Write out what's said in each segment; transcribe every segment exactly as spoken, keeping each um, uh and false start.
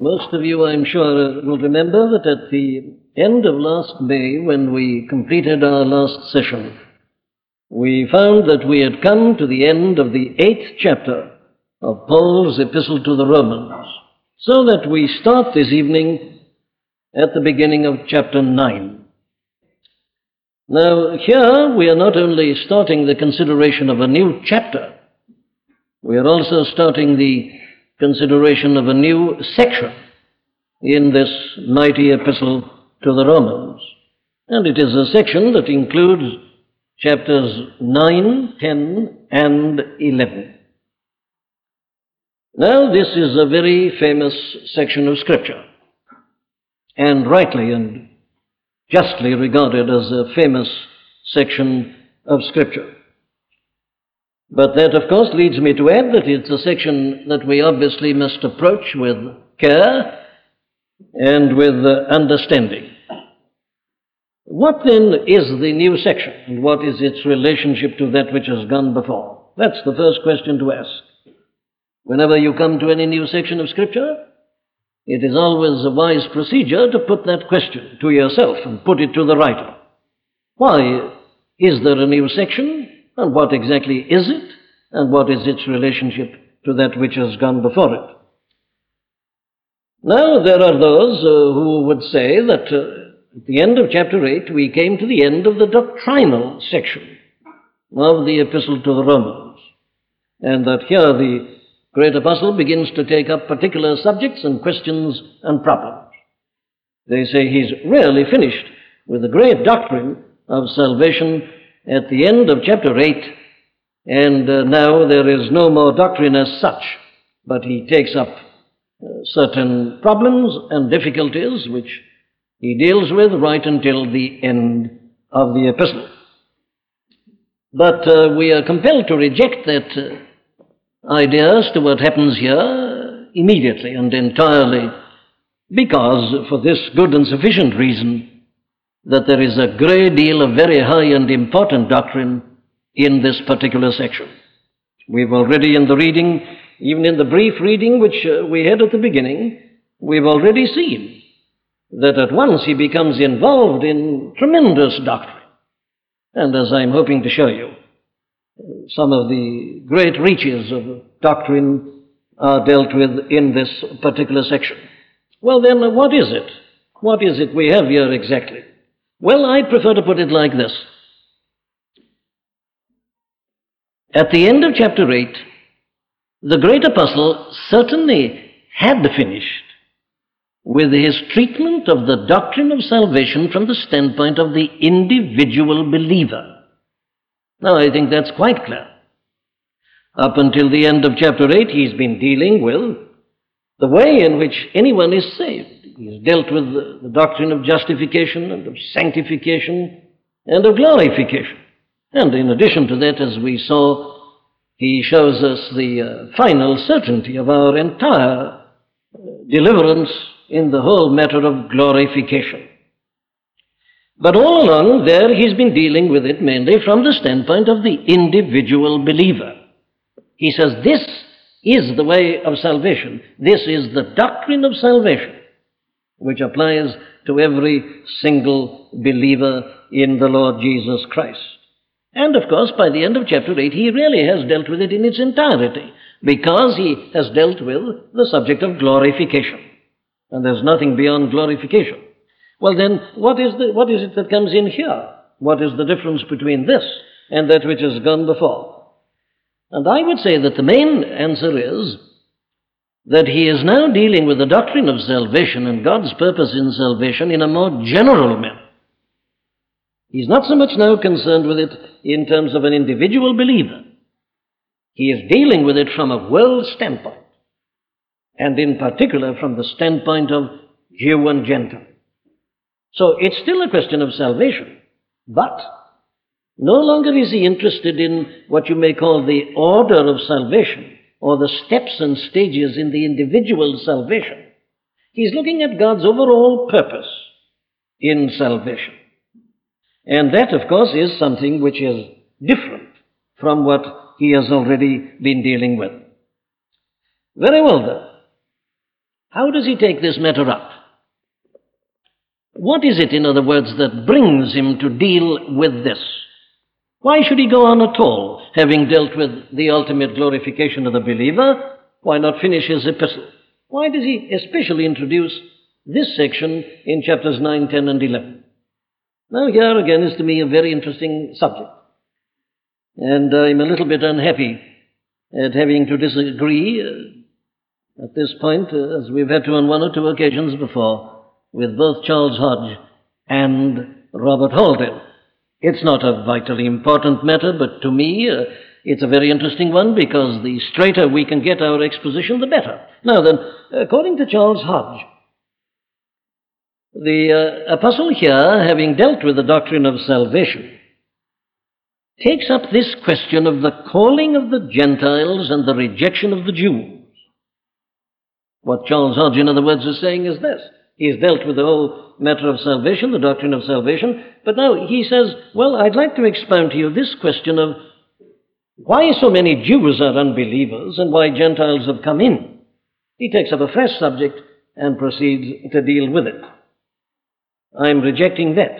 Most of you, I'm sure, will remember that at the end of last May, when we completed our last session, we found that we had come to the end of the eighth chapter of Paul's epistle to the Romans, so that we start this evening at the beginning of chapter nine. Now, here we are not only starting the consideration of a new chapter, we are also starting the consideration of a new section in this mighty epistle to the Romans. And it is a section that includes chapters nine, ten, and eleven. Now, this is a very famous section of Scripture, and rightly and justly regarded as a famous section of Scripture. But that, of course, leads me to add that it's a section that we obviously must approach with care and with uh, understanding. What then is the new section, and what is its relationship to that which has gone before? That's the first question to ask. Whenever you come to any new section of Scripture, it is always a wise procedure to put that question to yourself and put it to the writer. Why is there a new section? And what exactly is it? And what is its relationship to that which has gone before it? Now, there are those uh, who would say that uh, at the end of chapter eight, we came to the end of the doctrinal section of the epistle to the Romans, and that here the great apostle begins to take up particular subjects and questions and problems. They say he's really finished with the great doctrine of salvation at the end of chapter eight, and uh, now there is no more doctrine as such, but he takes up uh, certain problems and difficulties which he deals with right until the end of the epistle. But uh, we are compelled to reject that uh, idea as to what happens here immediately and entirely, because for this good and sufficient reason, that there is a great deal of very high and important doctrine in this particular section. We've already in the reading, even in the brief reading which uh, we had at the beginning, we've already seen that at once he becomes involved in tremendous doctrine. And as I'm hoping to show you, some of the great reaches of doctrine are dealt with in this particular section. Well then, what is it? What is it we have here exactly? Well, I prefer to put it like this. At the end of chapter eight, the great apostle certainly had finished with his treatment of the doctrine of salvation from the standpoint of the individual believer. Now, I think that's quite clear. Up until the end of chapter eight, he's been dealing with the way in which anyone is saved. He's dealt with the, the doctrine of justification and of sanctification and of glorification. And in addition to that, as we saw, he shows us the uh, final certainty of our entire uh, deliverance in the whole matter of glorification. But all along there, he's been dealing with it mainly from the standpoint of the individual believer. He says, this is the way of salvation. This is the doctrine of salvation, which applies to every single believer in the Lord Jesus Christ. And of course, by the end of chapter eight, he really has dealt with it in its entirety, because he has dealt with the subject of glorification. And there's nothing beyond glorification. Well then, what is, the, what is it that comes in here? What is the difference between this and that which has gone before? And I would say that the main answer is that he is now dealing with the doctrine of salvation and God's purpose in salvation in a more general manner. He's not so much now concerned with it in terms of an individual believer. He is dealing with it from a world standpoint, and in particular from the standpoint of Jew and Gentile. So it's still a question of salvation, but no longer is he interested in what you may call the order of salvation, or the steps and stages in the individual salvation. He's looking at God's overall purpose in salvation. And that, of course, is something which is different from what he has already been dealing with. Very well, then. How does he take this matter up? What is it, in other words, that brings him to deal with this? Why should he go on at all, having dealt with the ultimate glorification of the believer? Why not finish his epistle? Why does he especially introduce this section in chapters nine, ten, and eleven? Now, here again is to me a very interesting subject. And I'm a little bit unhappy at having to disagree uh, at this point, uh, as we've had to on one or two occasions before, with both Charles Hodge and Robert Holden. It's not a vitally important matter, but to me uh, it's a very interesting one, because the straighter we can get our exposition, the better. Now then, according to Charles Hodge, the uh, apostle here, having dealt with the doctrine of salvation, takes up this question of the calling of the Gentiles and the rejection of the Jews. What Charles Hodge, in other words, is saying is this. He's dealt with the whole matter of salvation, the doctrine of salvation, but now he says, well, I'd like to expound to you this question of why so many Jews are unbelievers and why Gentiles have come in. He takes up a fresh subject and proceeds to deal with it. I'm rejecting that.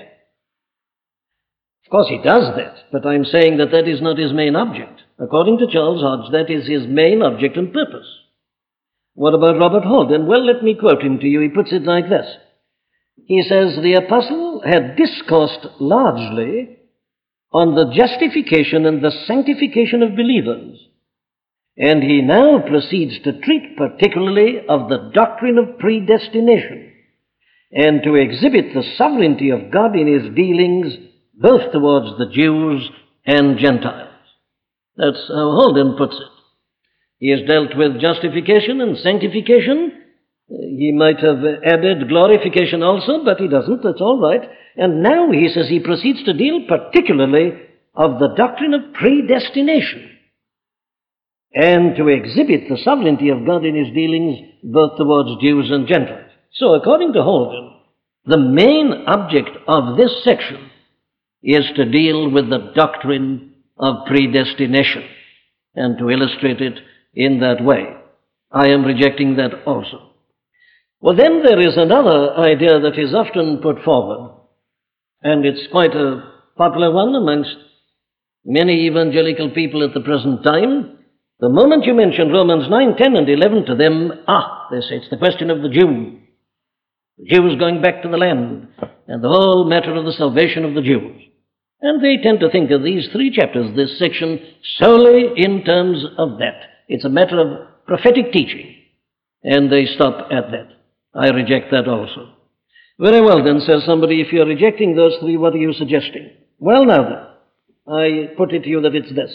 Of course, he does that, but I'm saying that that is not his main object. According to Charles Hodge, that is his main object and purpose. What about Robert Holden? Well, let me quote him to you. He puts it like this. He says, the apostle had discoursed largely on the justification and the sanctification of believers, and he now proceeds to treat particularly of the doctrine of predestination, and to exhibit the sovereignty of God in his dealings both towards the Jews and Gentiles. That's how Holden puts it. He has dealt with justification and sanctification. He might have added glorification also, but he doesn't. That's all right. And now he says he proceeds to deal particularly of the doctrine of predestination, and to exhibit the sovereignty of God in his dealings both towards Jews and Gentiles. So according to Holden, the main object of this section is to deal with the doctrine of predestination and to illustrate it in that way. I am rejecting that also. Well, then there is another idea that is often put forward, and it's quite a popular one amongst many evangelical people at the present time. The moment you mention Romans nine, ten, and eleven to them, ah, they say it's the question of the Jew. The Jews going back to the land, and the whole matter of the salvation of the Jews. And they tend to think of these three chapters, this section, solely in terms of that. It's a matter of prophetic teaching, and they stop at that. I reject that also. Very well then, says somebody, if you're rejecting those three, what are you suggesting? Well now then, I put it to you that it's this.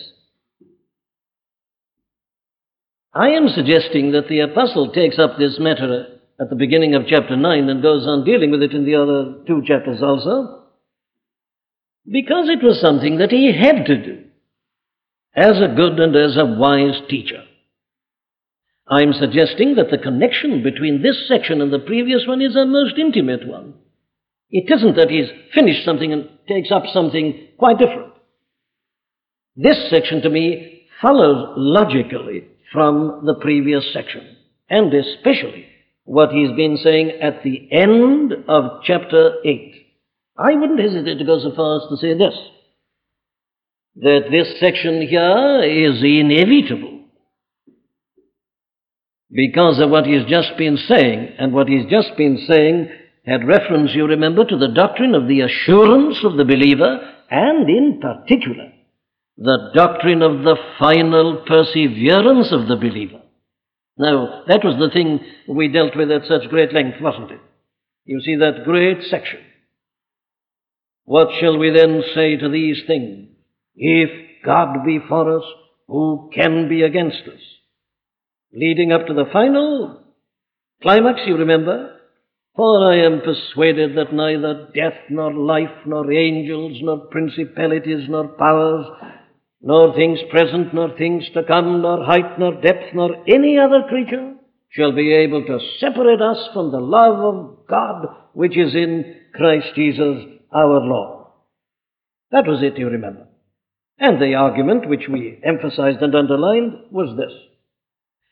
I am suggesting that the apostle takes up this matter at the beginning of chapter nine and goes on dealing with it in the other two chapters also, because it was something that he had to do as a good and as a wise teacher. I'm suggesting that the connection between this section and the previous one is a most intimate one. It isn't that he's finished something and takes up something quite different. This section, to me, follows logically from the previous section, and especially what he's been saying at the end of chapter eight. I wouldn't hesitate to go so far as to say this, that this section here is inevitable because of what he's just been saying, and what he's just been saying had reference, you remember, to the doctrine of the assurance of the believer, and in particular, the doctrine of the final perseverance of the believer. Now, that was the thing we dealt with at such great length, wasn't it? You see that great section. What shall we then say to these things? If God be for us, who can be against us? Leading up to the final climax, you remember, for I am persuaded that neither death, nor life, nor angels, nor principalities, nor powers, nor things present, nor things to come, nor height, nor depth, nor any other creature shall be able to separate us from the love of God which is in Christ Jesus our Lord. That was it, you remember. And the argument which we emphasized and underlined was this.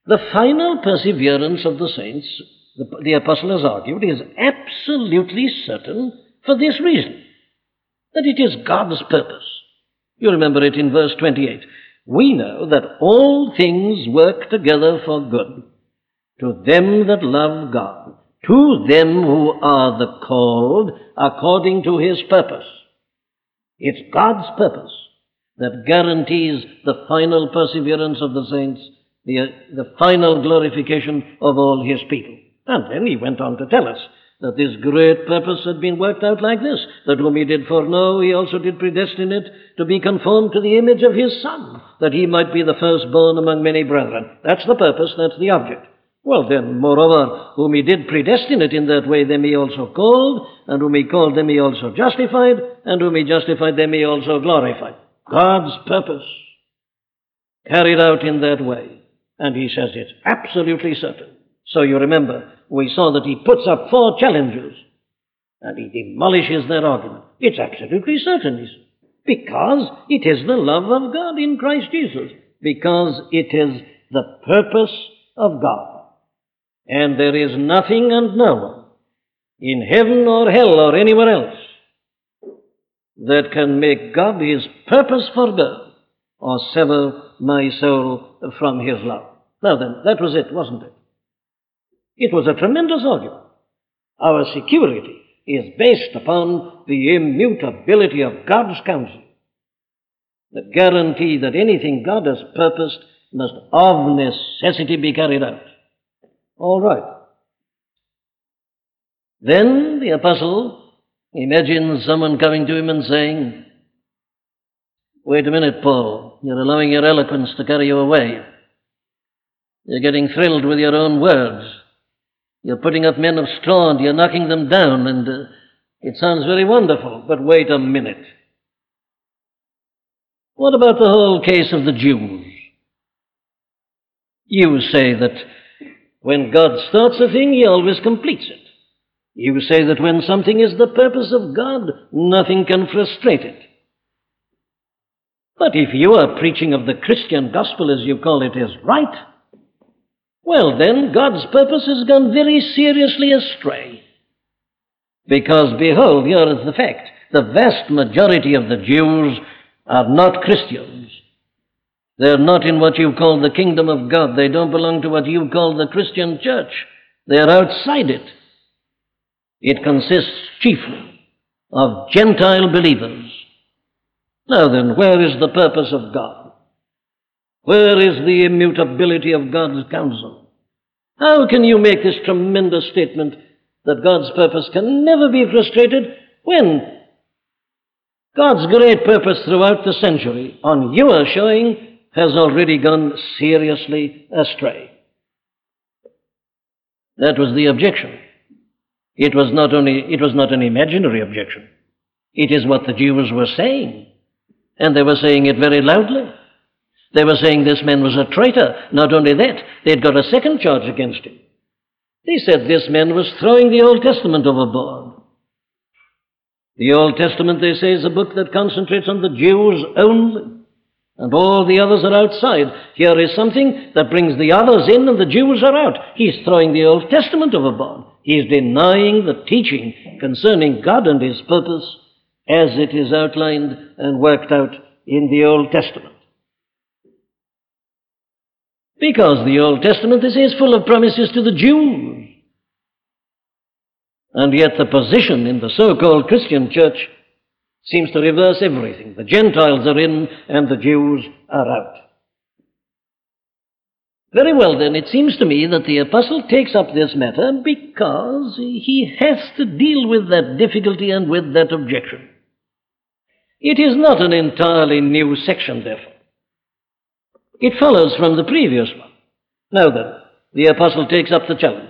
The final perseverance of the saints, the, the apostle has argued, is absolutely certain for this reason, that it is God's purpose. You remember it in verse twenty-eight. We know that all things work together for good to them that love God, to them who are the called according to his purpose. It's God's purpose that guarantees the final perseverance of the saints, the, the final glorification of all his people. And then he went on to tell us that this great purpose had been worked out like this, that whom he did foreknow, he also did predestinate to be conformed to the image of his Son, that he might be the firstborn among many brethren. That's the purpose, that's the object. Well then, moreover, whom he did predestinate in that way, them he also called, and whom he called, them he also justified, and whom he justified, them he also glorified. God's purpose carried out in that way. And he says it's absolutely certain. So you remember, we saw that he puts up four challenges, and he demolishes their argument. It's absolutely certain, he says, because it is the love of God in Christ Jesus, because it is the purpose of God. And there is nothing and no one in heaven or hell or anywhere else that can make God his purpose for good or sever my soul from his love. Now then, that was it, wasn't it? It was a tremendous argument. Our security is based upon the immutability of God's counsel, the guarantee that anything God has purposed must of necessity be carried out. All right. Then the apostle imagines someone coming to him and saying, wait a minute, Paul, you're allowing your eloquence to carry you away. You're getting thrilled with your own words. You're putting up men of straw and you're knocking them down, and uh, it sounds very wonderful, but wait a minute. What about the whole case of the Jews? You say that when God starts a thing, he always completes it. You say that when something is the purpose of God, nothing can frustrate it. But if you are preaching of the Christian gospel, as you call it, is right, well then, God's purpose has gone very seriously astray. Because, behold, here is the fact. The vast majority of the Jews are not Christians. They're not in what you call the kingdom of God. They don't belong to what you call the Christian church. They're outside it. It consists chiefly of Gentile believers. Now then, where is the purpose of God? Where is the immutability of God's counsel? How can you make this tremendous statement that God's purpose can never be frustrated when God's great purpose throughout the century, on your showing, has already gone seriously astray? That was the objection. It was not only, it was not an imaginary objection. It is what the Jews were saying. And they were saying it very loudly. They were saying this man was a traitor. Not only that, they'd got a second charge against him. They said this man was throwing the Old Testament overboard. The Old Testament, they say, is a book that concentrates on the Jews only, and all the others are outside. Here is something that brings the others in and the Jews are out. He's throwing the Old Testament overboard. He's denying the teaching concerning God and his purpose as it is outlined and worked out in the Old Testament. Because the Old Testament, they say, is full of promises to the Jews. And yet the position in the so-called Christian church seems to reverse everything. The Gentiles are in and the Jews are out. Very well then, it seems to me that the apostle takes up this matter because he has to deal with that difficulty and with that objection. It is not an entirely new section, therefore. It follows from the previous one. Now then, the apostle takes up the challenge.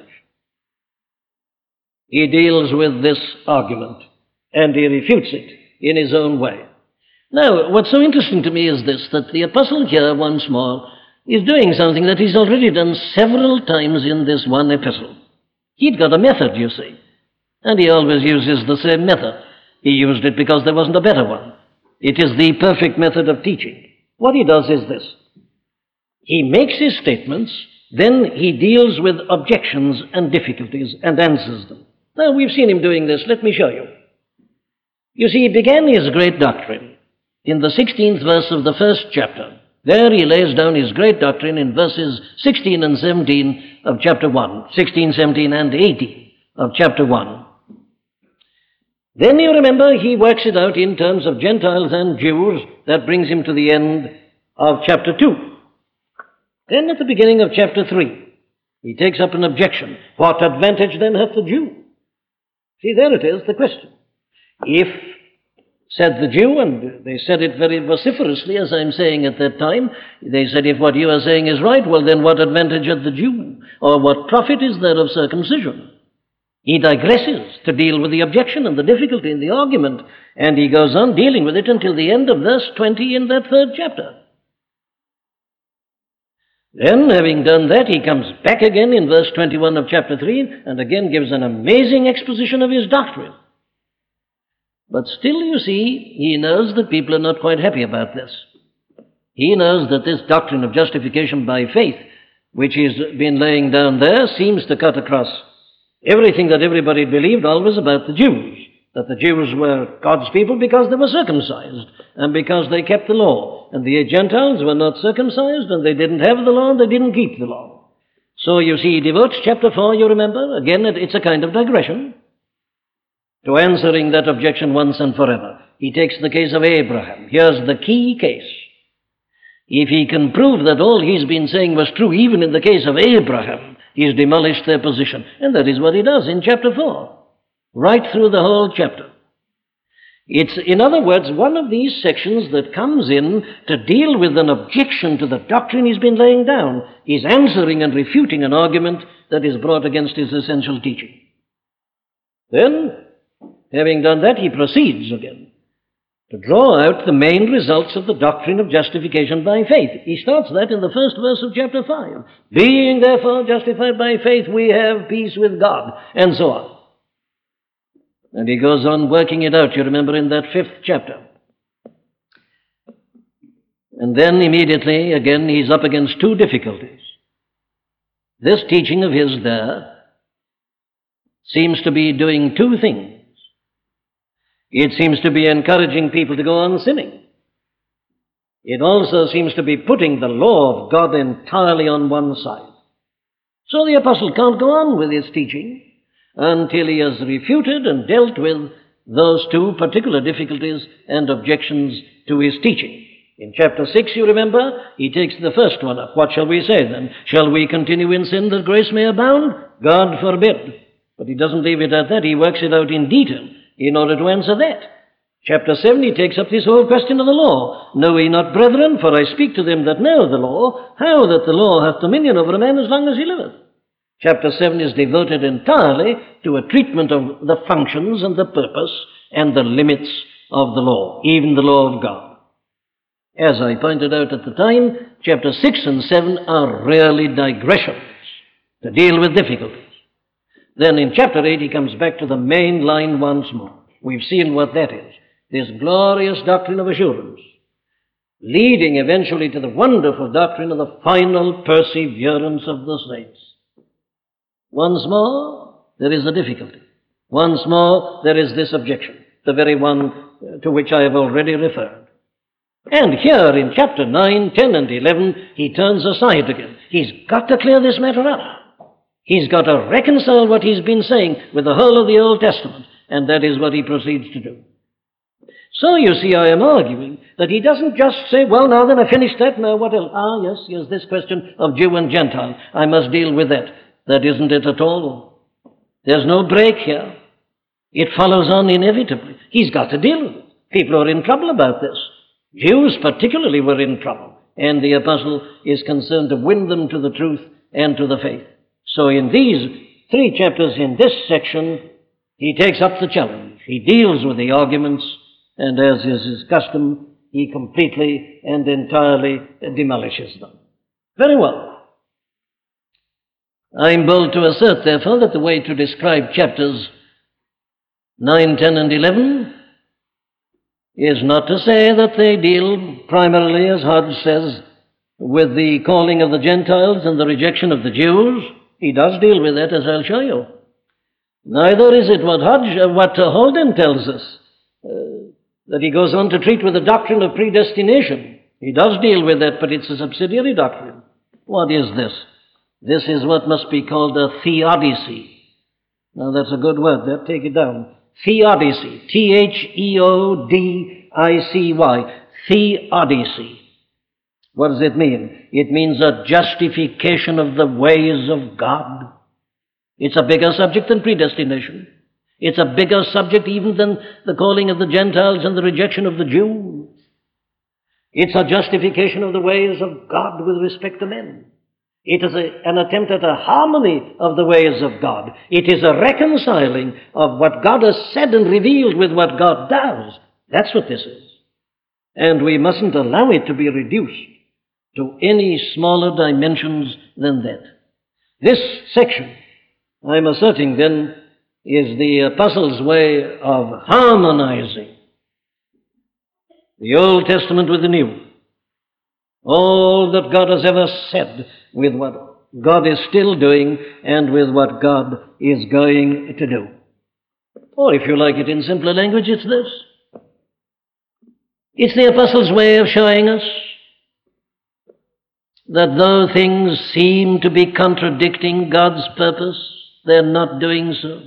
He deals with this argument and he refutes it in his own way. Now, what's so interesting to me is this, that the apostle here once more is doing something that he's already done several times in this one epistle. He'd got a method, you see, and he always uses the same method. He used it because there wasn't a better one. It is the perfect method of teaching. What he does is this. He makes his statements then he deals with objections and difficulties and answers them. Now, we've seen him doing this. Let me show you. You see, he began his great doctrine in the sixteenth verse of the first chapter. There he lays down his great doctrine in verses sixteen and seventeen of chapter one, sixteen, seventeen, and eighteen of chapter one. Then you remember he works it out in terms of Gentiles and Jews. That brings him to the end of chapter two. Then at the beginning of chapter three, he takes up an objection. What advantage then hath the Jew? See, there it is, the question. If, said the Jew, and they said it very vociferously, as I'm saying at that time, they said, if what you are saying is right, well then what advantage hath the Jew? Or what profit is there of circumcision? He digresses to deal with the objection and the difficulty in the argument, and he goes on dealing with it until the end of verse twenty in that third chapter. Then, having done that, he comes back again in verse twenty-one of chapter three, and again gives an amazing exposition of his doctrine. But still, you see, he knows that people are not quite happy about this. He knows that this doctrine of justification by faith, which he's been laying down there, seems to cut across everything that everybody believed always about the Jews, that the Jews were God's people because they were circumcised and because they kept the law, and the Gentiles were not circumcised and they didn't have the law and they didn't keep the law. So you see, he devotes chapter four, you remember, again it's a kind of digression, to answering that objection once and forever. He takes the case of Abraham. Here's the key case. If he can prove that all he's been saying was true, even in the case of Abraham, he's demolished their position. And that is what he does in chapter four, right through the whole chapter. It's, in other words, one of these sections that comes in to deal with an objection to the doctrine he's been laying down. He's answering and refuting an argument that is brought against his essential teaching. Then, having done that, he proceeds again to draw out the main results of the doctrine of justification by faith. He starts that in the first verse of chapter five. Being therefore justified by faith, we have peace with God, and so on. And he goes on working it out, you remember, in that fifth chapter. And then immediately, again, he's up against two difficulties. This teaching of his there seems to be doing two things. It seems to be encouraging people to go on sinning. It also seems to be putting the law of God entirely on one side. So the apostle can't go on with his teaching until he has refuted and dealt with those two particular difficulties and objections to his teaching. In chapter six, you remember, he takes the first one up. What shall we say then? Shall we continue in sin that grace may abound? God forbid. But he doesn't leave it at that. He works it out in detail in order to answer that. Chapter seven, he takes up this whole question of the law. Know ye not, brethren, for I speak to them that know the law, how that the law hath dominion over a man as long as he liveth. Chapter seven is devoted entirely to a treatment of the functions and the purpose and the limits of the law, even the law of God. As I pointed out at the time, chapter six and seven are really digressions to deal with difficulties. Then in chapter eight, he comes back to the main line once more. We've seen what that is, this glorious doctrine of assurance, leading eventually to the wonderful doctrine of the final perseverance of the saints. Once more, there is a difficulty. Once more, there is this objection, the very one to which I have already referred. And here in chapter nine, ten, and eleven, he turns aside again. He's got to clear this matter up. He's got to reconcile what he's been saying with the whole of the Old Testament, and that is what he proceeds to do. So, you see, I am arguing that he doesn't just say, well, now then I finished that, now what else? Ah, yes, yes, this question of Jew and Gentile, I must deal with that. That isn't it at all. There's no break here. It follows on inevitably. He's got to deal with it. People are in trouble about this. Jews particularly were in trouble, and the apostle is concerned to win them to the truth and to the faith. So in these three chapters in this section, he takes up the challenge. He deals with the arguments, and as is his custom, he completely and entirely demolishes them. Very well. I'm bold to assert, therefore, that the way to describe chapters nine, ten, and eleven is not to say that they deal primarily, as Hodge says, with the calling of the Gentiles and the rejection of the Jews. He does deal with that, as I'll show you. Neither is it what, Hodge, uh, what uh, Holden tells us, uh, that he goes on to treat with the doctrine of predestination. He does deal with that, but it's a subsidiary doctrine. What is this? This is what must be called a theodicy. Now, that's a good word there. Take it down. Theodicy. T H E O D I C Y. Theodicy. What does it mean? It means a justification of the ways of God. It's a bigger subject than predestination. It's a bigger subject even than the calling of the Gentiles and the rejection of the Jews. It's a justification of the ways of God with respect to men. It is a, an attempt at a harmony of the ways of God. It is a reconciling of what God has said and revealed with what God does. That's what this is. And we mustn't allow it to be reduced to any smaller dimensions than that. This section, I'm asserting then, is the Apostles' way of harmonizing the Old Testament with the New. All that God has ever said with what God is still doing and with what God is going to do. Or if you like it in simpler language, it's this. It's the Apostles' way of showing us that though things seem to be contradicting God's purpose, they're not doing so.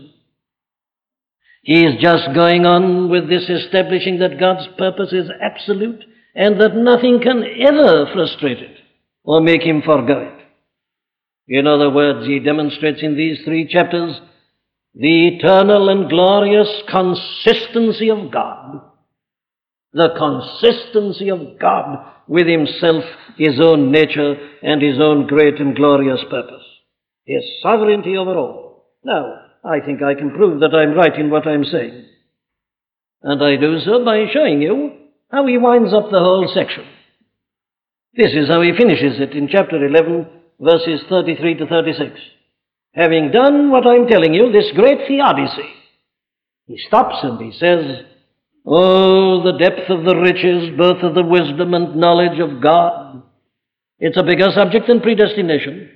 He is just going on with this, establishing that God's purpose is absolute and that nothing can ever frustrate it or make him forgo it. In other words, he demonstrates in these three chapters the eternal and glorious consistency of God. The consistency of God with himself, his own nature, and his own great and glorious purpose. His sovereignty over all. Now, I think I can prove that I'm right in what I'm saying. And I do so by showing you how he winds up the whole section. This is how he finishes it in chapter eleven, verses thirty-three to thirty-six. Having done what I'm telling you, this great theodicy, he stops and he says, oh, the depth of the riches, both of the wisdom and knowledge of God. It's a bigger subject than predestination.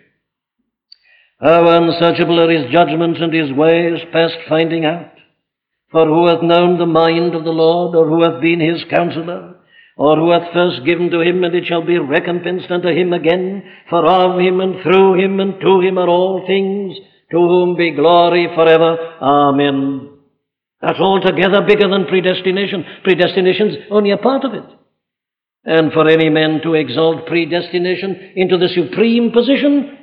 How unsearchable are his judgments and his ways past finding out. For who hath known the mind of the Lord, or who hath been his counselor, or who hath first given to him, and it shall be recompensed unto him again? For of him, and through him, and to him are all things, to whom be glory forever. Amen. That's altogether bigger than predestination. Predestination's only a part of it. And for any man to exalt predestination into the supreme position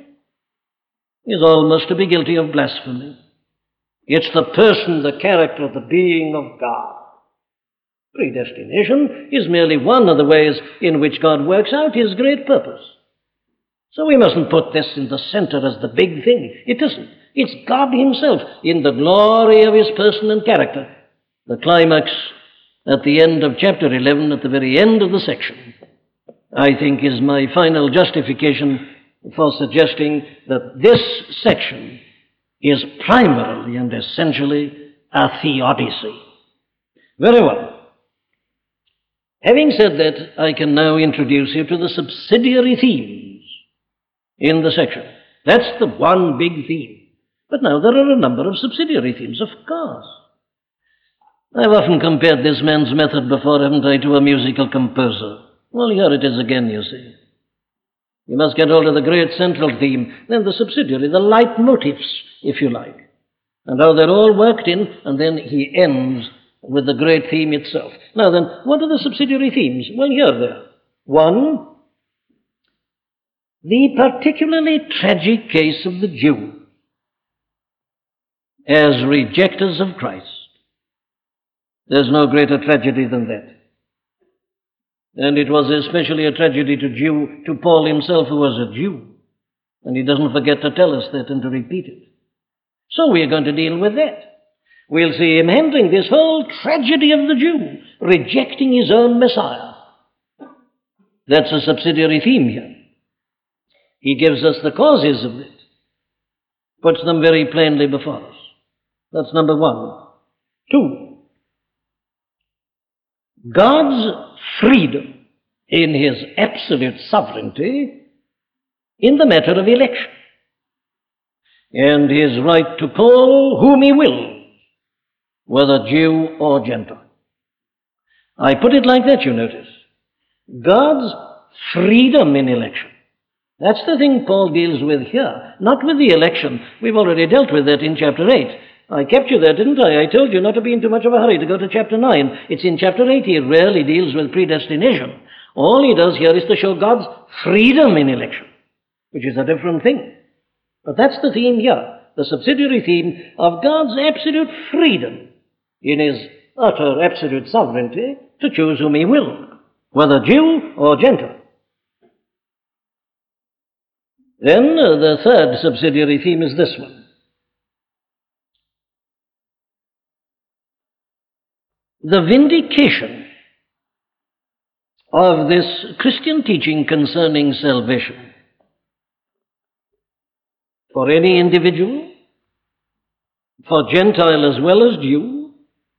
is almost to be guilty of blasphemy. It's the person, the character, the being of God. Predestination is merely one of the ways in which God works out his great purpose. So we mustn't put this in the center as the big thing. It isn't. It's God himself in the glory of his person and character. The climax at the end of chapter eleven, at the very end of the section, I think is my final justification for suggesting that this section is primarily and essentially a theodicy. Very well. Having said that, I can now introduce you to the subsidiary themes in the section. That's the one big theme. But now there are a number of subsidiary themes, of course. I've often compared this man's method before, haven't I, to a musical composer. Well, here it is again, you see. You must get hold of the great central theme, then the subsidiary, the leitmotifs, if you like, and how they're all worked in, and then he ends with the great theme itself. Now then, what are the subsidiary themes? Well, here they are. One, the particularly tragic case of the Jew as rejectors of Christ. There's no greater tragedy than that. And it was especially a tragedy to Jew, to Paul himself, who was a Jew. And he doesn't forget to tell us that and to repeat it. So we are going to deal with that. We'll see him handling this whole tragedy of the Jew, rejecting his own Messiah. That's a subsidiary theme here. He gives us the causes of it, puts them very plainly before us. That's number one. Two, God's freedom in his absolute sovereignty in the matter of election, and his right to call whom he will, whether Jew or Gentile. I put it like that, you notice. God's freedom in election. That's the thing Paul deals with here, not with the election. We've already dealt with that in chapter eight. I kept you there, didn't I? I told you not to be in too much of a hurry to go to chapter nine. It's in chapter eight he rarely deals with predestination. All he does here is to show God's freedom in election, which is a different thing. But that's the theme here, the subsidiary theme of God's absolute freedom in his utter absolute sovereignty to choose whom he will, whether Jew or Gentile. Then uh, the third subsidiary theme is this one. The vindication of this Christian teaching concerning salvation for any individual, for Gentile as well as Jew,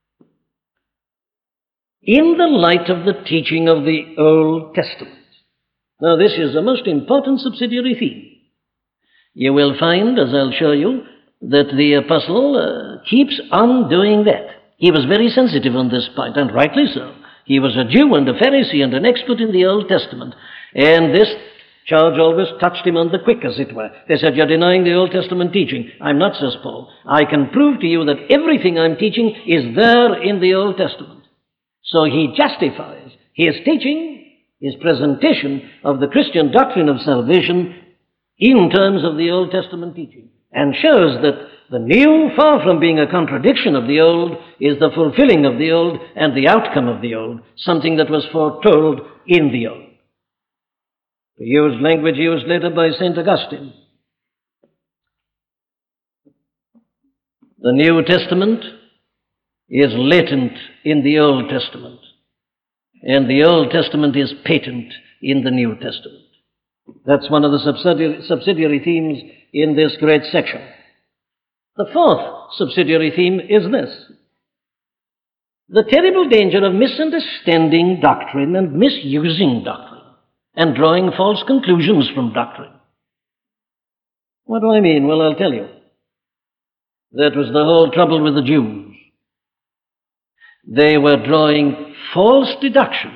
in the light of the teaching of the Old Testament. Now, this is a most important subsidiary theme. You will find, as I'll show you, that the apostle uh, keeps on doing that. He was very sensitive on this point, and rightly so. He was a Jew and a Pharisee and an expert in the Old Testament, and this charge always touched him on the quick, as it were. They said, you're denying the Old Testament teaching. I'm not, says Paul. I can prove to you that everything I'm teaching is there in the Old Testament. So he justifies his teaching, his presentation of the Christian doctrine of salvation in terms of the Old Testament teaching, and shows that the new, far from being a contradiction of the old, is the fulfilling of the old and the outcome of the old, something that was foretold in the old. To use language used later by Saint Augustine, the New Testament is latent in the Old Testament, and the Old Testament is patent in the New Testament. That's one of the subsidiary, subsidiary themes in this great section. The fourth subsidiary theme is this: the terrible danger of misunderstanding doctrine and misusing doctrine and drawing false conclusions from doctrine. What do I mean? Well, I'll tell you. That was the whole trouble with the Jews. They were drawing false deductions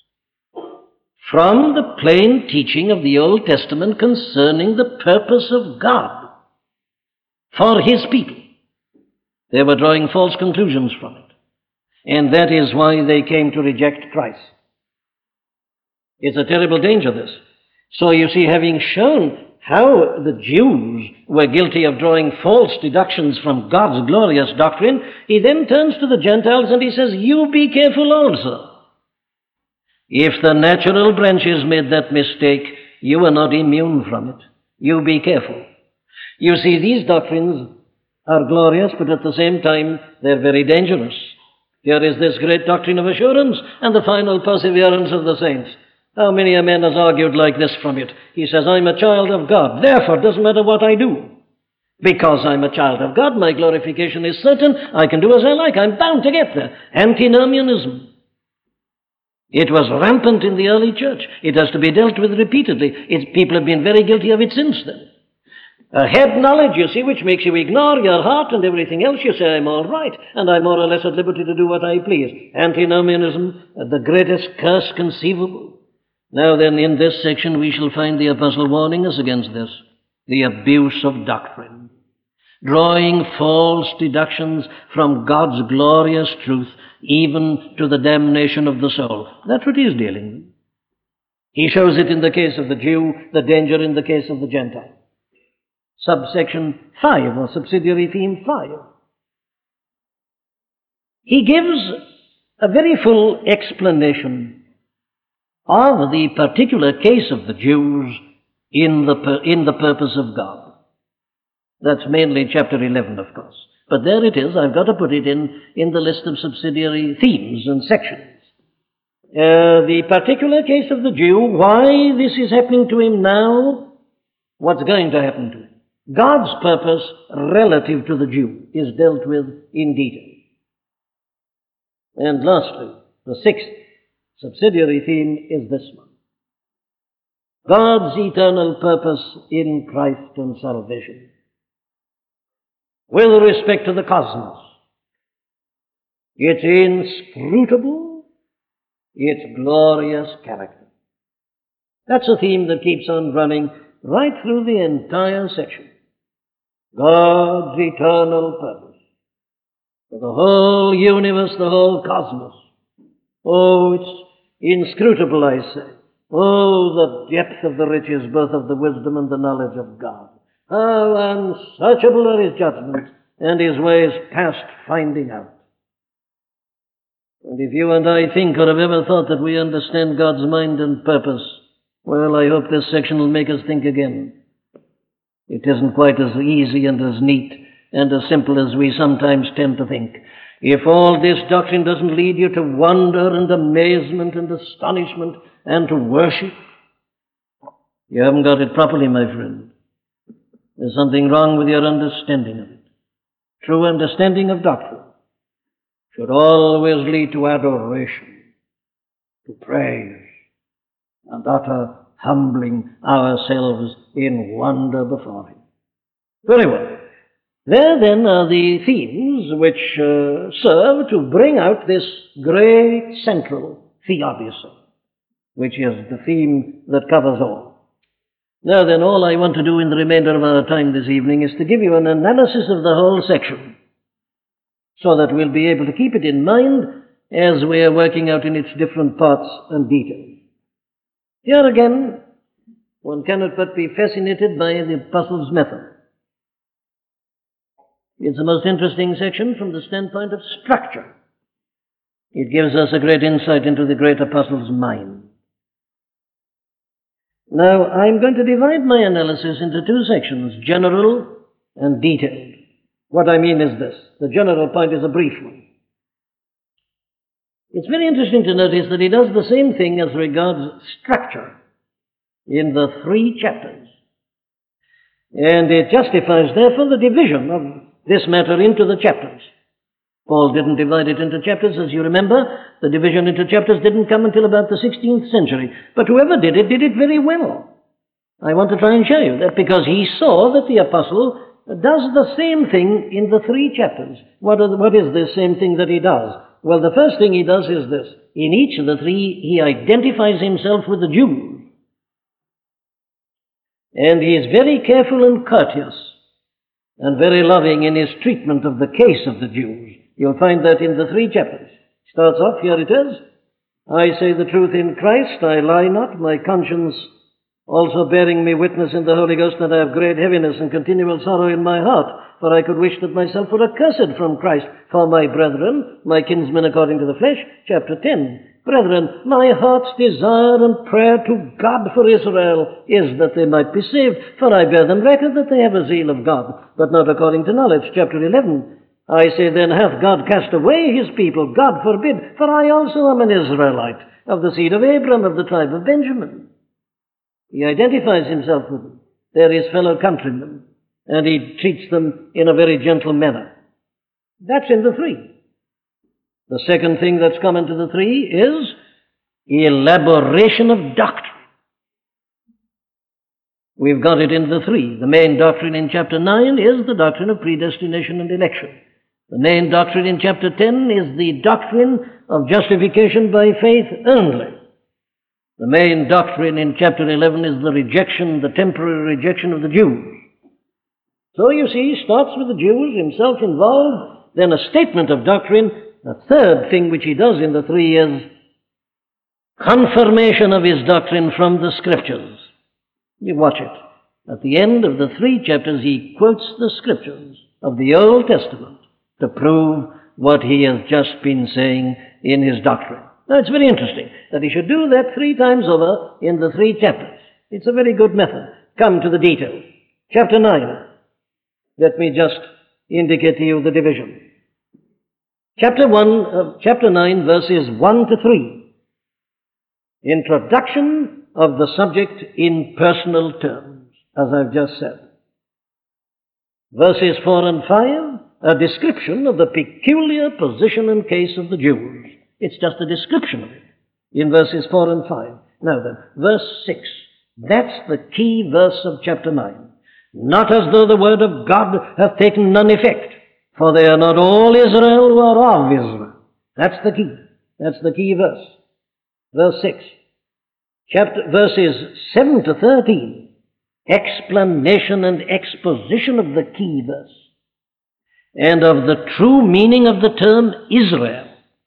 from the plain teaching of the Old Testament concerning the purpose of God for his people. They were drawing false conclusions from it. And that is why they came to reject Christ. It's a terrible danger, this. So you see, having shown how the Jews were guilty of drawing false deductions from God's glorious doctrine, he then turns to the Gentiles and he says, you be careful also. If the natural branches made that mistake, you are not immune from it. You be careful. You see, these doctrines are glorious, but at the same time, they're very dangerous. Here is this great doctrine of assurance and the final perseverance of the saints. How many a man has argued like this from it? He says, I'm a child of God, therefore it doesn't matter what I do. Because I'm a child of God, my glorification is certain. I can do as I like. I'm bound to get there. Antinomianism. It was rampant in the early church. It has to be dealt with repeatedly. It, people have been very guilty of it since then. A head knowledge, you see, which makes you ignore your heart and everything else. You say, I'm all right, and I'm more or less at liberty to do what I please. Antinomianism, the greatest curse conceivable. Now then, in this section, we shall find the apostle warning us against this, the abuse of doctrine, drawing false deductions from God's glorious truth, even to the damnation of the soul. That's what he's dealing with. He shows it in the case of the Jew, the danger in the case of the Gentile. Subsection five, or subsidiary theme five. He gives a very full explanation of the particular case of the Jews in the, in the purpose of God. That's mainly chapter eleven, of course. But there it is. I've got to put it in, in the list of subsidiary themes and sections. Uh, the particular case of the Jew, why this is happening to him now, what's going to happen to him. God's purpose relative to the Jew is dealt with in detail. And lastly, the sixth subsidiary theme is this one: God's eternal purpose in Christ and salvation. With respect to the cosmos, its inscrutable, its glorious character. That's a theme that keeps on running right through the entire section. God's eternal purpose for the whole universe, the whole cosmos. Oh, it's inscrutable, I say. Oh, the depth of the riches, both of the wisdom and the knowledge of God. How unsearchable are his judgments, and his ways past finding out. And if you and I think or have ever thought that we understand God's mind and purpose, well, I hope this section will make us think again. It isn't quite as easy and as neat and as simple as we sometimes tend to think. If all this doctrine doesn't lead you to wonder and amazement and astonishment and to worship, you haven't got it properly, my friend. There's something wrong with your understanding of it. True understanding of doctrine should always lead to adoration, to praise, and utter humbling ourselves in wonder before him. Very well. There then are the themes which uh, serve to bring out this great central theodicy, which is the theme that covers all. Now then, all I want to do in the remainder of our time this evening is to give you an analysis of the whole section, so that we'll be able to keep it in mind as we are working out in its different parts and details. Here again, one cannot but be fascinated by the Apostle's method. It's the most interesting section from the standpoint of structure. It gives us a great insight into the great Apostle's mind. Now, I'm going to divide my analysis into two sections, general and detailed. What I mean is this: the general point is a brief one. It's very interesting to notice that he does the same thing as regards structure in the three chapters. And it justifies, therefore, the division of this matter into the chapters. Paul didn't divide it into chapters, as you remember. The division into chapters didn't come until about the sixteenth century. But whoever did it, did it very well. I want to try and show you that, because he saw that the apostle does the same thing in the three chapters. What, are the, what is this same thing that he does? Well, the first thing he does is this. In each of the three, he identifies himself with the Jews. And he is very careful and courteous and very loving in his treatment of the case of the Jews. You'll find that in the three chapters. Starts off, here it is. I say the truth in Christ, I lie not, my conscience also bearing me witness in the Holy Ghost that I have great heaviness and continual sorrow in my heart, for I could wish that myself were accursed from Christ for my brethren, my kinsmen according to the flesh. Chapter ten. Brethren, my heart's desire and prayer to God for Israel is that they might be saved, for I bear them record that they have a zeal of God, but not according to knowledge. Chapter eleven. I say then, hath God cast away his people? God forbid, for I also am an Israelite, of the seed of Abraham, of the tribe of Benjamin. He identifies himself with them. They're his fellow countrymen, and he treats them in a very gentle manner. That's in the three. The second thing that's common to the three is elaboration of doctrine. We've got it in the three. The main doctrine in chapter nine is the doctrine of predestination and election. The main doctrine in chapter ten is the doctrine of justification by faith only. The main doctrine in chapter eleven is the rejection, the temporary rejection of the Jews. So you see, he starts with the Jews, himself involved, then a statement of doctrine. The third thing which he does in the three is confirmation of his doctrine from the Scriptures. You watch it. At the end of the three chapters, he quotes the Scriptures of the Old Testament to prove what he has just been saying in his doctrine. Now, it's very interesting that he should do that three times over in the three chapters. It's a very good method. Come to the details. Chapter nine. Let me just indicate to you the division. Chapter one, uh, chapter nine, verses one to three. Introduction of the subject in personal terms, as I've just said. Verses four and five, a description of the peculiar position and case of the Jews. It's just a description of it. in verses four and five. Now then, verse six. That's the key verse of chapter nine. Not as though the word of God hath taken none effect, for they are not all Israel who are of Israel. That's the key. That's the key verse. Verse six. Chapter, verses seven to thirteen. Explanation and exposition of the key verse and of the true meaning of the term Israel.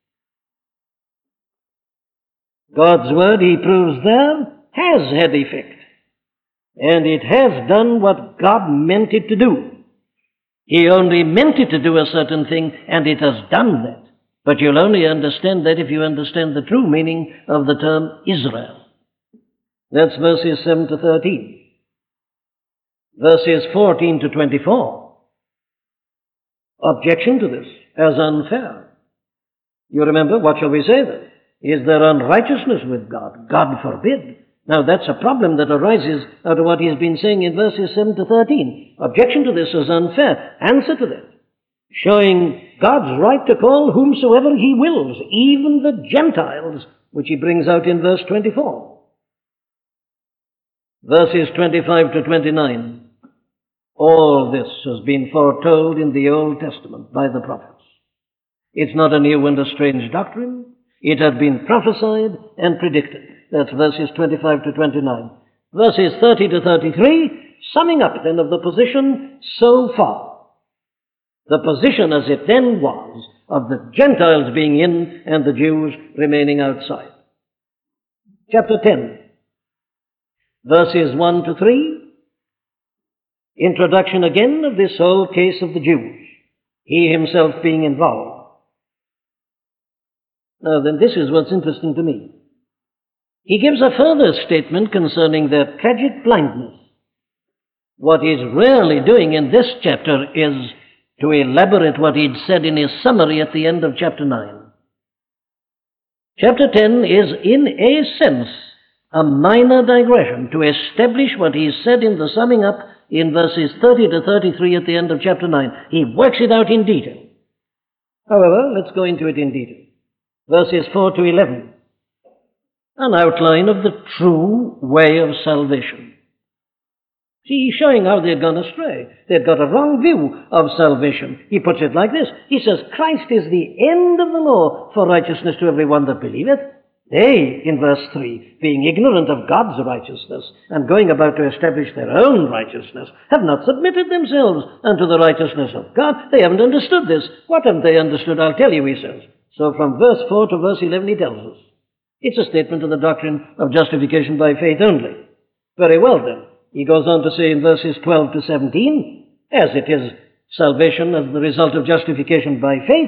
God's word, he proves there, has had effect. And it has done what God meant it to do. He only meant it to do a certain thing, and it has done that. But you'll only understand that if you understand the true meaning of the term Israel. That's verses seven to thirteen. Verses fourteen to twenty-four. Objection to this as unfair. You remember, what shall we say then? Is there unrighteousness with God? God forbid. Now that's a problem that arises out of what he's been saying in verses seven to thirteen. Objection to this is unfair. Answer to that. Showing God's right to call whomsoever he wills, even the Gentiles, which he brings out in verse twenty-four. Verses twenty-five to twenty-nine. All this has been foretold in the Old Testament by the prophets. It's not a new and a strange doctrine. It had been prophesied and predicted. That's verses twenty-five to twenty-nine. Verses thirty to thirty-three, summing up then of the position so far. The position as it then was of the Gentiles being in and the Jews remaining outside. Chapter ten, verses one to three. Introduction again of this whole case of the Jews, he himself being involved. Now then, this is what's interesting to me. He gives a further statement concerning their tragic blindness. What he's really doing in this chapter is to elaborate what he'd said in his summary at the end of chapter nine. Chapter ten is, in a sense, a minor digression to establish what he said in the summing up in verses thirty to thirty-three at the end of chapter nine. He works it out in detail. However, let's go into it in detail. Verses four to eleven. An outline of the true way of salvation. See, he's showing how they'd gone astray. They'd got a wrong view of salvation. He puts it like this. He says, Christ is the end of the law for righteousness to every one that believeth. They, in verse three, being ignorant of God's righteousness and going about to establish their own righteousness, have not submitted themselves unto the righteousness of God. They haven't understood this. What haven't they understood? I'll tell you, he says. So from verse four to verse eleven, he tells us. It's a statement of the doctrine of justification by faith only. Very well then. He goes on to say in verses twelve to seventeen, as it is salvation as the result of justification by faith.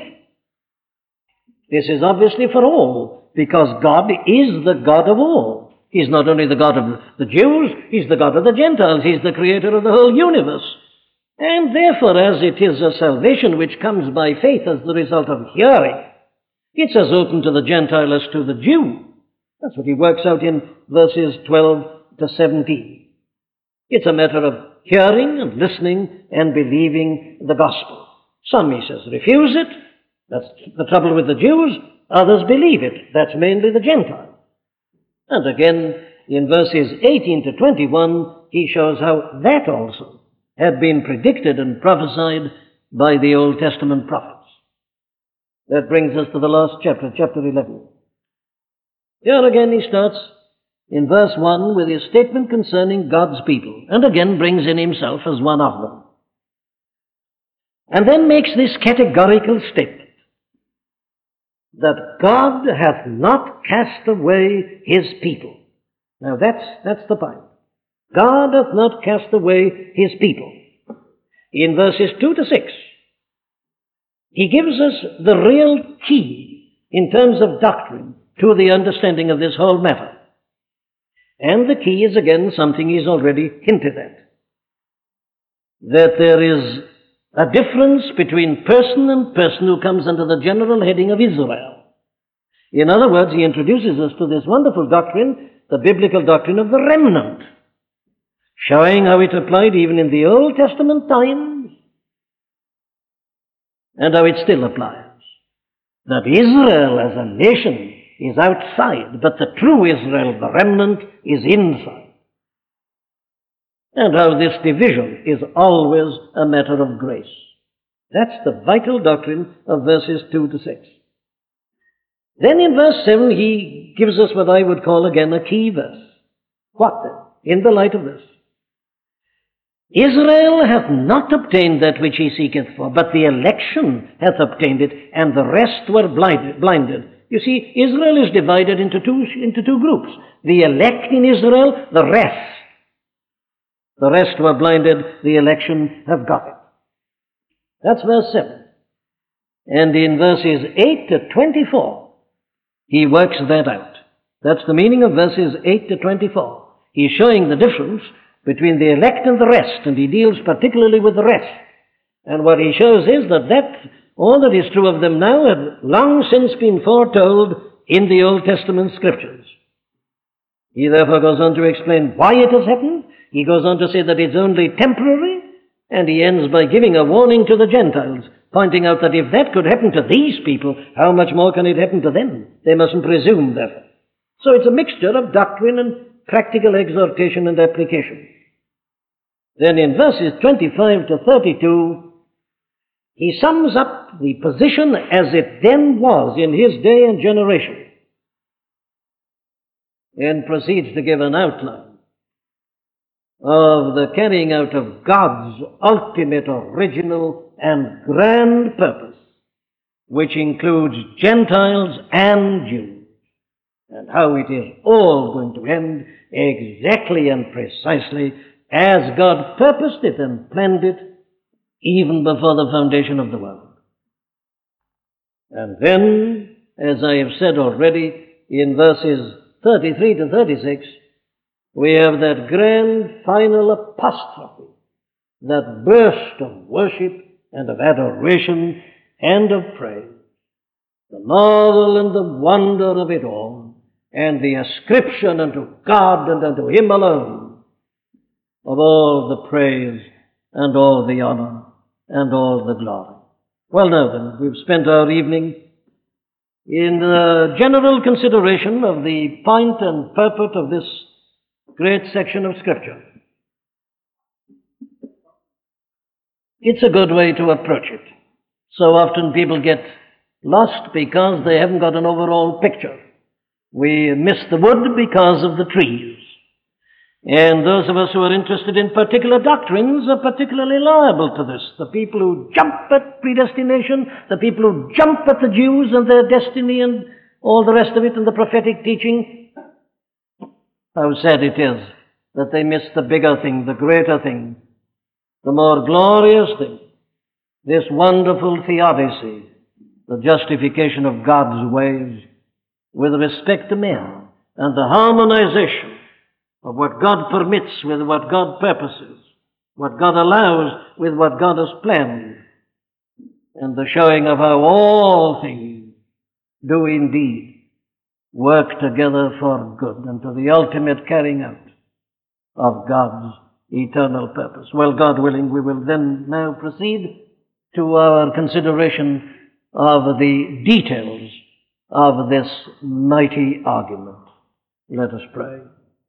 This is obviously for all, because God is the God of all. He's not only the God of the Jews, he's the God of the Gentiles. He's the creator of the whole universe. And therefore, as it is a salvation which comes by faith as the result of hearing, it's as open to the Gentile as to the Jew. That's what he works out in verses twelve to seventeen. It's a matter of hearing and listening and believing the gospel. Some, he says, refuse it. That's the trouble with the Jews. Others believe it. That's mainly the Gentile. And again, in verses eighteen to twenty-one, he shows how that also had been predicted and prophesied by the Old Testament prophets. That brings us to the last chapter, chapter eleven. Here again he starts in verse one with his statement concerning God's people, and again brings in himself as one of them. And then makes this categorical statement, that God hath not cast away his people. Now that's, that's the point. God hath not cast away his people. In verses two to six, he gives us the real key in terms of doctrine to the understanding of this whole matter. And the key is again something he's already hinted at. That there is a difference between person and person who comes under the general heading of Israel. In other words, he introduces us to this wonderful doctrine, the biblical doctrine of the remnant, showing how it applied even in the Old Testament times and how it still applies. That Israel as a nation is outside, but the true Israel, the remnant, is inside. And how this division is always a matter of grace. That's the vital doctrine of verses two to six. Then in verse seven, he gives us what I would call again a key verse. What then? In the light of this. Israel hath not obtained that which he seeketh for, but the election hath obtained it, and the rest were blinded. blinded. You see, Israel is divided into two, into two groups. The elect in Israel, the rest. The rest were blinded, the election have got it. That's verse seven. And in verses eight to twenty-four, he works that out. That's the meaning of verses eight to twenty-four. He's showing the difference between the elect and the rest, and he deals particularly with the rest. And what he shows is that, that all that is true of them now had long since been foretold in the Old Testament scriptures. He therefore goes on to explain why it has happened. He goes on to say that it's only temporary, and he ends by giving a warning to the Gentiles, pointing out that if that could happen to these people, how much more can it happen to them? They mustn't presume, therefore. So it's a mixture of doctrine and practical exhortation and application. Then in verses twenty-five to thirty-two, he sums up the position as it then was in his day and generation, and proceeds to give an outline of the carrying out of God's ultimate, original, and grand purpose, which includes Gentiles and Jews, and how it is all going to end exactly and precisely as God purposed it and planned it even before the foundation of the world. And then, as I have said already, in verses thirty-three to thirty-six, we have that grand final apostrophe, that burst of worship and of adoration and of praise, the marvel and the wonder of it all, and the ascription unto God and unto Him alone of all the praise and all the honor and all the glory. Well, now then, we've spent our evening in the general consideration of the point and purport of this great section of Scripture. It's a good way to approach it. So often people get lost because they haven't got an overall picture. We miss the wood because of the trees. And those of us who are interested in particular doctrines are particularly liable to this. The people who jump at predestination, the people who jump at the Jews and their destiny and all the rest of it and the prophetic teaching, how sad it is that they miss the bigger thing, the greater thing, the more glorious thing, this wonderful theodicy, the justification of God's ways with respect to men, and the harmonization of what God permits with what God purposes, what God allows with what God has planned, and the showing of how all things do indeed work together for good and to the ultimate carrying out of God's eternal purpose. Well, God willing, we will then now proceed to our consideration of the details of this mighty argument. Let us pray.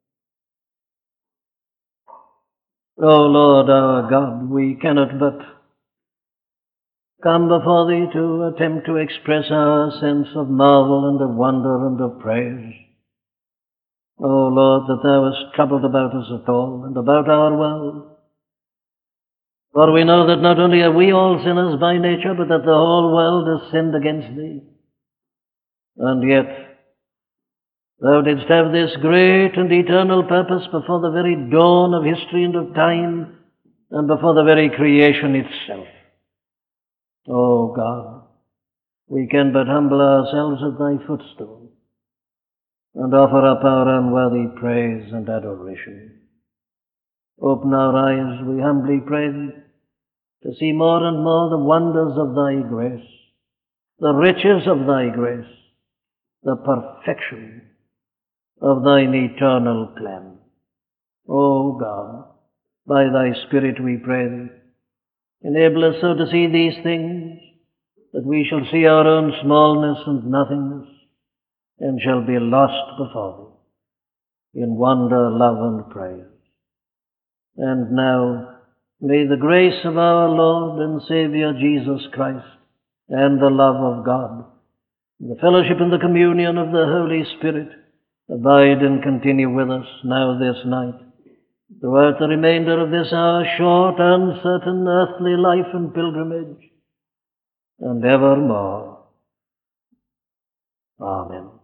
O Lord our God, we cannot but come before Thee to attempt to express our sense of marvel and of wonder and of praise. O Lord, that Thou hast troubled about us at all and about our world. For we know that not only are we all sinners by nature, but that the whole world has sinned against Thee. And yet, Thou didst have this great and eternal purpose before the very dawn of history and of time, and before the very creation itself. O God, we can but humble ourselves at Thy footstool and offer up our unworthy praise and adoration. Open our eyes, we humbly pray Thee, to see more and more the wonders of Thy grace, the riches of Thy grace, the perfection of Thine eternal plan. O God, by Thy Spirit we pray Thee, enable us so to see these things, that we shall see our own smallness and nothingness, and shall be lost before thee in wonder, love, and praise. And now may the grace of our Lord and Savior Jesus Christ, and the love of God, the fellowship and the communion of the Holy Spirit abide and continue with us now this night, throughout the remainder of this our short, uncertain earthly life and pilgrimage, and evermore. Amen.